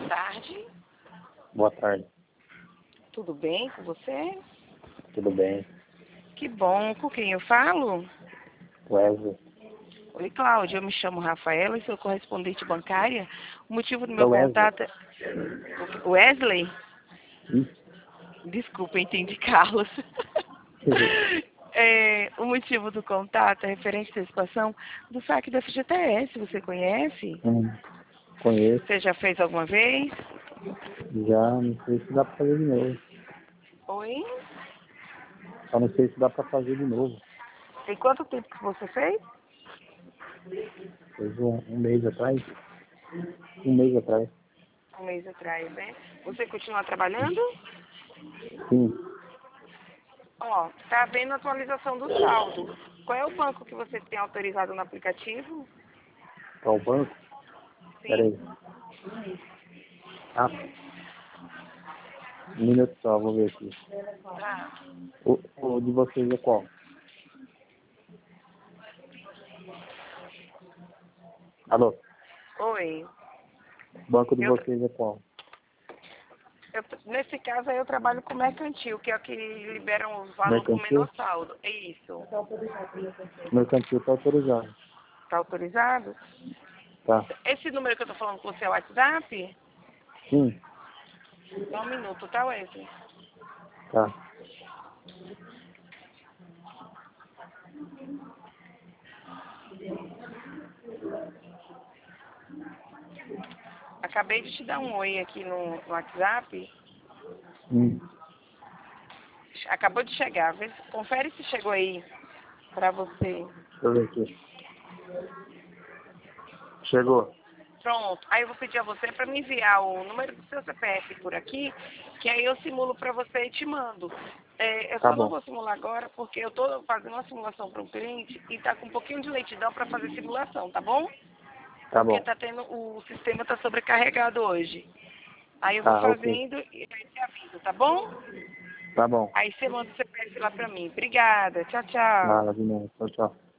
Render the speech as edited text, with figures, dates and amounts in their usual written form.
tarde. Boa tarde. Tudo bem com você? Tudo bem? Que bom. Com quem eu falo? Wesley. Oi, Cláudia. Eu me chamo Rafaela e sou correspondente bancária. O motivo do É meu o Wesley. contato é... Wesley? Isso. Desculpa, entendi, Carlos. O motivo do contato é referente à participação do saque da FGTS. Você conhece? Conheço. Você já fez alguma vez? Já não sei se dá pra fazer de novo. Oi? Só não sei se dá pra fazer de novo. Tem quanto tempo que você fez? Fez um mês atrás. Um mês atrás. Um mês atrás, né? Você continua trabalhando? Sim. Ó, tá vendo a atualização do saldo. Qual é o banco que você tem autorizado no aplicativo? Qual o banco? Pera Sim. aí. Ah, um minuto só, vou ver aqui. Tá. O de vocês é qual? Alô? Oi. O banco de Eu, vocês é qual? nesse caso aí eu trabalho com mercantil, que é o que liberam os valores com Mercantil? menor saldo. É isso. Mercantil tá autorizado. Tá autorizado? Tá. Esse número que eu tô falando com você é o WhatsApp? Sim. Só um minuto, tá, Wesley? Tá. Acabei de te dar um oi aqui no WhatsApp. Acabou de chegar. Confere se chegou aí pra você. Deixa eu ver aqui. Chegou. Pronto. Aí eu vou pedir a você para me enviar o número do seu CPF por aqui, que aí eu simulo para você e te mando. Eu Tá só não bom. vou simular agora porque eu estou fazendo uma simulação para um cliente e está com um pouquinho de lentidão para fazer simulação, tá bom? Tá Porque bom. tá tendo, o sistema está sobrecarregado hoje. Aí eu vou Tá, ok. fazendo e aí te aviso, tá bom? Tá bom. Aí você manda o CPF lá para mim. Obrigada. Tchau, tchau. Nada de novo. Tchau, tchau.